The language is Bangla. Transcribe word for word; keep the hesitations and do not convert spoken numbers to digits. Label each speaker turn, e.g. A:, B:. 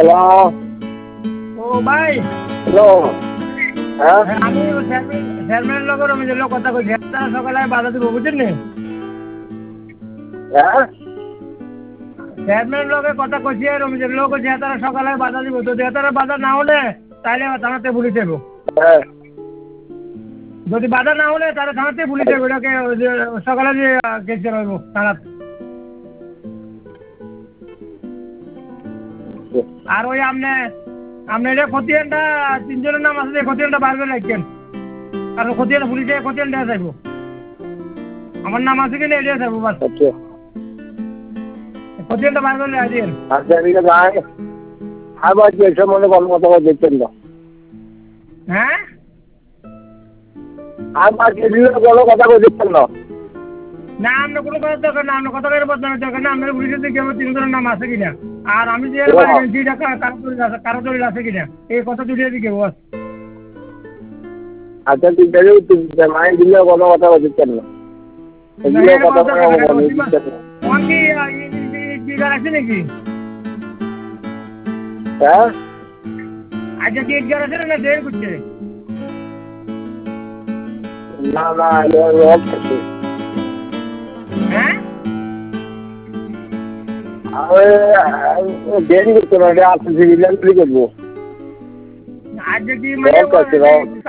A: হ্যালো।
B: ও ভাই।
A: হ্যালো। হ্যাঁ
B: আমি চেয়ারম্যানের লগে রমেশের লগে কথা কইছি, তারা সকালে বাধা দিব বুঝছেন নি?
A: হ্যাঁ
B: চেয়ারম্যানের লগে কথা কইছি, রমেশের লোক কইছে তারা সকালে বাধা দিব, তো তারা বাধা না হলে তাহলে থানাতে পুলিশ যাবো।
A: হ্যাঁ
B: যদি বাধা না হলে তাহলে থানাতে পুলিশ যাবো, এটাকে ওই যে সকালে যে কেস চালাবো থানাতে। আর ওই আপনি আপনি এটা খতিয়ানটা তিনজনের নাম আছে, খতিয়ানটা বার করে রাখছেন, কারণ খতিয়ান পুলিশে খতিয়ান দেওয়া যাইব। আমার নাম আছে কিনা এটা যাবো বাস,
A: আচ্ছা
B: খতিয়ানটা বার করে রাখছেন।
A: আচ্ছা ঠিক আছে। আয় আবার যে সম্বন্ধে কোনো কথা দেখছেন না।
B: হ্যাঁ
A: আবার যে কোনো কথা দেখছেন না।
B: না আমরা কোনো কথা দরকার না, আমরা কথা করে বদনামের দরকার না, আমরা পুলিশের দিকে আমার তিনজনের নাম আছে কিনা, আর আমি যে বাড়ি গেছি এটা কারো দলিল আছে, কারো দলিল আছে কিনা, এই কথা জুড়ে দিকে বস।
A: আচ্ছা ঠিক আছে, মাইন্ড দিলে কোনো কথা দেখছেন না। এগুলো কথা দিচ্ছেন না।
B: আছে নাকি?
A: হ্যাঁ
B: আচ্ছা কি ইটগার আছে না দেড় করছে?
A: না না রব আছে।
B: হ্যাঁ
A: দেরি করতে না, আপনি সিভিলিয়ান করবো।
B: আজ কি মানে